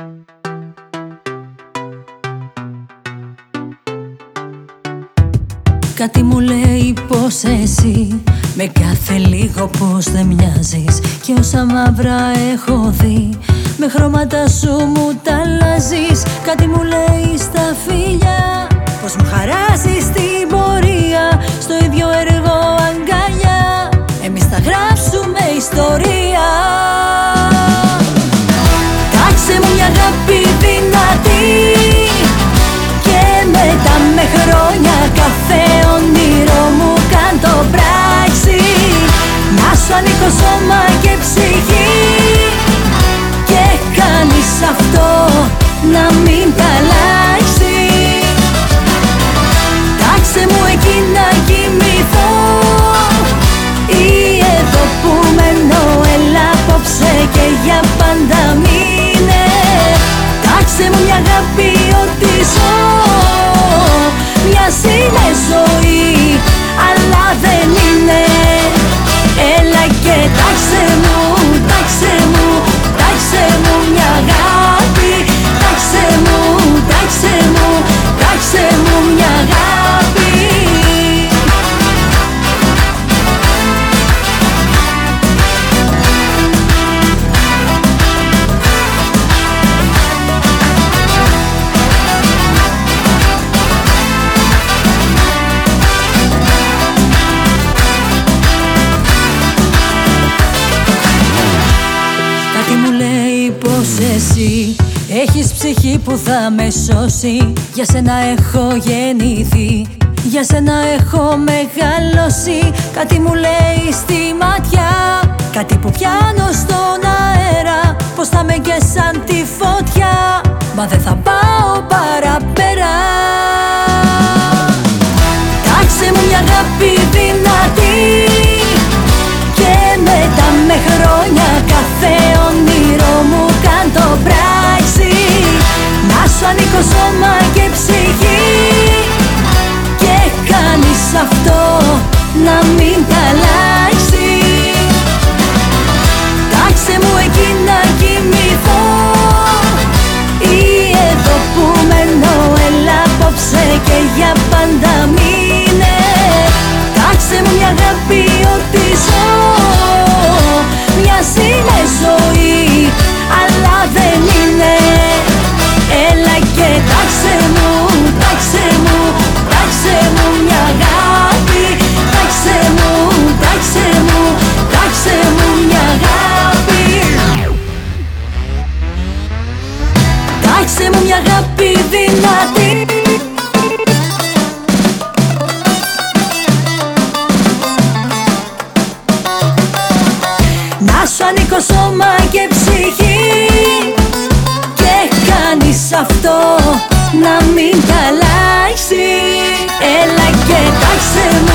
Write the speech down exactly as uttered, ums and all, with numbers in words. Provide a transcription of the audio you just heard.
Κάτι μου λέει πως εσύ με κάθε λίγο πως δεν μοιάζεις, και όσα μαύρα έχω δει με χρώματα σου μου τα αλλάζεις. Κάτι μου λέει στα φιλιά πως μου χαράζεις την πορεία, στο ίδιο έργο αγκαλιά εμείς θα γράψουμε ιστορία. Τάξε μου μια αγάπη δυνατή και μετά με χρόνια κάθε όνειρο μου κάν το πράξη. Να σου ανήκω σώμα και ψυχή και κάνεις αυτό να μην τα αλλάξει. Τάξε μου εκεί να κοιμηθώ ή εδώ που μένω, έλα απόψε και για πάντα μείνε. Τάξε μου μια αγάπη ότι ζω, μοιάζει με ζωή αλλά δεν είναι. Έλα και τάξε μου, τάξε μου, τάξε μου μια αγάπη. Τάξε μου, τάξε μου, τάξε μου μια αγάπη. Εσύ έχεις ψυχή που θα με σώσει, για σένα έχω γεννηθεί, για σένα έχω μεγαλώσει. Κάτι μου λέει στη ματιά, κάτι που πιάνω στον αέρα, πως θα με και σαν τη φωτιά, μα δεν θα πάω παραπέρα. Τάξε μου μια αγάπη δυνατή και μετά με χρόνια κάθε όνειρο μου κάν το πράξη. Να σου ανήκω σώμα και ψυχή και κάνεις αυτό να μην τα αλλάξει. Τάξε μου εκεί να κοιμηθώ ή εδώ που μένω, έλα απόψε και για πάντα μείνε. Τάξε μου μια αγάπη ότι ζω, μοιάζει με ζωή αλλά δεν είναι. Έλα και τάξε μου, τάξε μου, τάξε μου μια αγάπη. Τάξε μου, τάξε μου, τάξε μου μια αγάπη. Τάξε μου μια αγάπη δυνατή. Να σου ανήκω σώμα και ψυχή και κάνεις αυτό να μην τα αλλάξει. Έλα και τάξε μου,